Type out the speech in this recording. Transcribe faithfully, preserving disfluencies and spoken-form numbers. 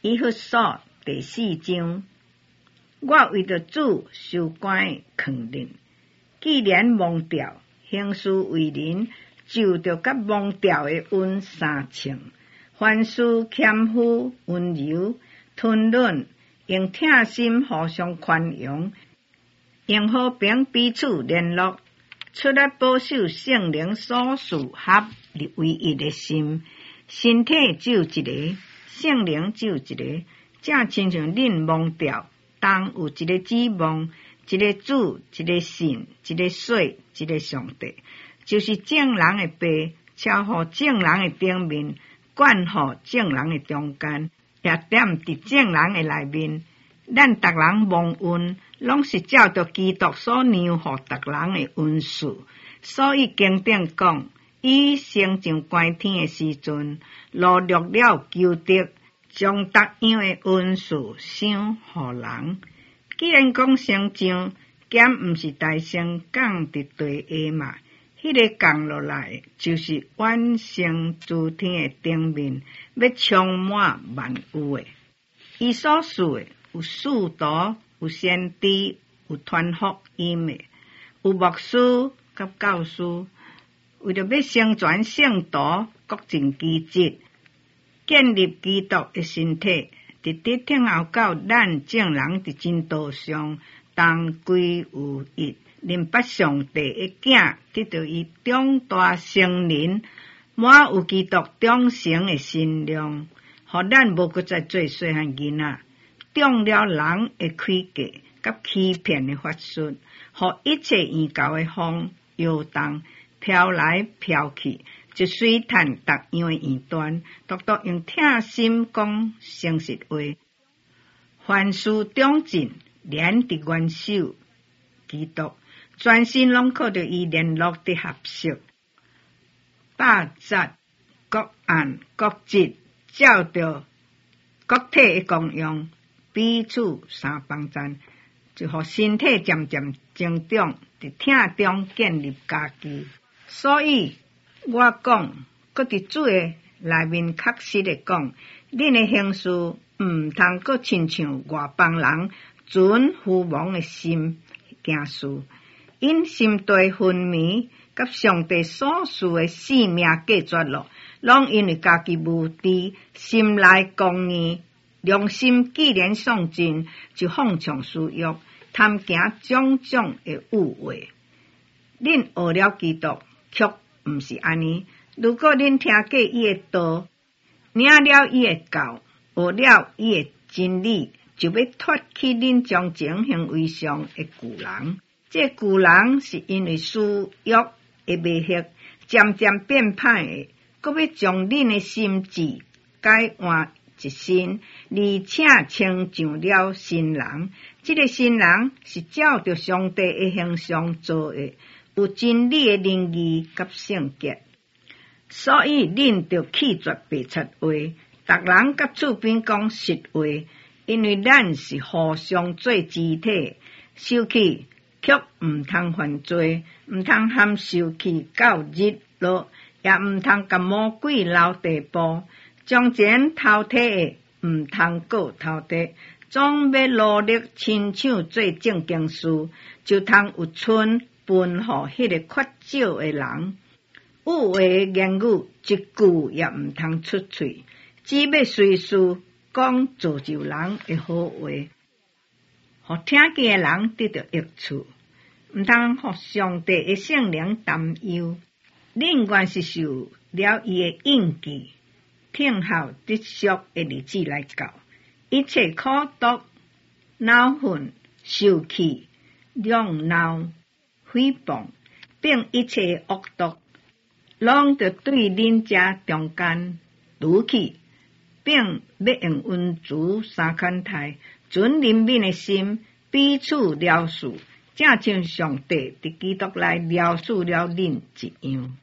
以弗所第四章，我为着主受关的劝令，既然忘掉行事为人，就着甲忘掉的恩相称。凡事谦虚温柔，吞忍，用疼心互相宽容，用和平彼此联络，出来保守圣灵所赐合而为一的心。身体只有一个，圣灵只有一个，正亲像恁忘掉，当有一个指望，一个主，一个神，一个水，一个上帝，就是正人的爸，超乎正人的顶面，管乎正人的中间，也踮伫正人的内面。咱逐人蒙恩，拢是照着基督所量予逐人的恩赐。所以经典讲，伊升上关天的时阵，落落了求得，将逐样的恩赐赏予人。既然讲升上，减毋是大升降伫地下嘛？迄、那个降落来，就是完成诸天的顶面，要充满万有的。伊所赐的有使徒，有先知，有传福音的，有牧师甲教师，为着要宣传圣徒，各尽其职，建立基督的身体，直直听候到咱正人伫真道上，当归有一。临把上帝的囝得到伊长大成人，满有基督忠诚的心量，互咱无搁再做细汉囡仔，中了人的诡计甲欺骗的法术，互一切异教的风摇动，飘来飘去，就随探逐样的异端，独独用疼心讲诚实话，凡事忠贞，连伫元首基督。全身拢靠着伊联络的合适，百节各案各节，照着各体的功用，彼此相帮衬，就互身体渐渐增长，伫疼中建立家己。所以我讲，搁伫主的内面确实的讲，恁的行事毋通搁亲像外邦人存虚妄的心行事。因心地昏迷，甲上帝所赐的性命隔绝了，拢因为家己无知，心内公义，良心既然丧尽，就放纵私欲，贪行种种的污秽。恁学了基督，却毋是安尼。如果恁听过伊的道，领了伊的教，学了伊的真理，就要脱去恁从前行为上的旧人。这旧人是因为私欲的迷惑，渐渐变歹的，搁要将恁的心智改换一新，而且亲像了新人。这个新人是照着上帝的形象做的，有真理的灵义甲圣洁。所以恁着弃绝白贼话，逐人甲厝边讲实话，因为咱是互相做肢体，受气。却毋通犯罪，毋通含受气到日落，也毋通甲魔鬼留地步。从前偷摕的毋通过偷摕，总要努力亲像做正经事，就通有春分互迄个缺少的人。有话的言语一句也毋通出嘴，只要随时讲造就人的好话，互听见的人得到益处。毋通互上帝的圣灵担忧，恁原是受了伊的印记，听候得赎的日子来到，一切苦毒、恼恨、受气、嚷闹、诽谤，并一切恶毒，拢着对恁遮中间除去，并要用温柔三款台，存怜悯的心，彼此了恕。正像上帝伫基督内了恕了恁一样。